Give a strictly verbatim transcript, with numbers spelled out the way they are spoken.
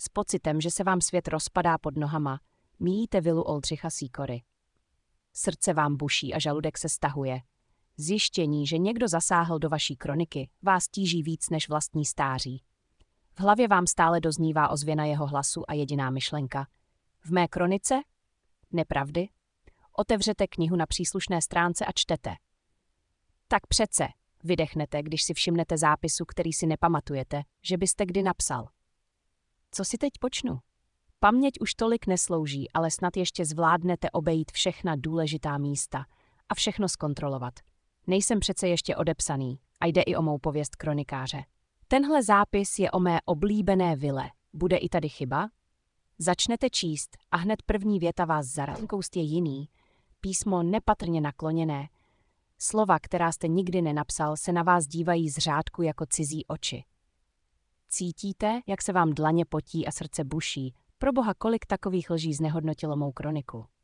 pocitem, že se vám svět rozpadá pod nohama, míjíte vilu Oldřicha Sýkory. Srdce vám buší a žaludek se stahuje. Zjištění, že někdo zasáhl do vaší kroniky, vás tíží víc než vlastní stáří. V hlavě vám stále doznívá ozvěna jeho hlasu a jediná myšlenka. V mé kronice? Nepravdy? Otevřete knihu na příslušné stránce a čtete. Tak přece, vydechnete, když si všimnete zápisu, který si nepamatujete, že byste kdy napsal. Co si teď počnu? Paměť už tolik neslouží, ale snad ještě zvládnete obejít všechna důležitá místa a všechno zkontrolovat. Nejsem přece ještě odepsaný a jde i o mou pověst kronikáře. Tenhle zápis je o mé oblíbené vile. Bude i tady chyba? Začnete číst a hned první věta vás zarazí. Koust je jiný, písmo nepatrně nakloněné. Slova, která jste nikdy nenapsal, se na vás dívají z řádku jako cizí oči. Cítíte, jak se vám dlaně potí a srdce buší? Proboha, kolik takových lží znehodnotilo mou kroniku.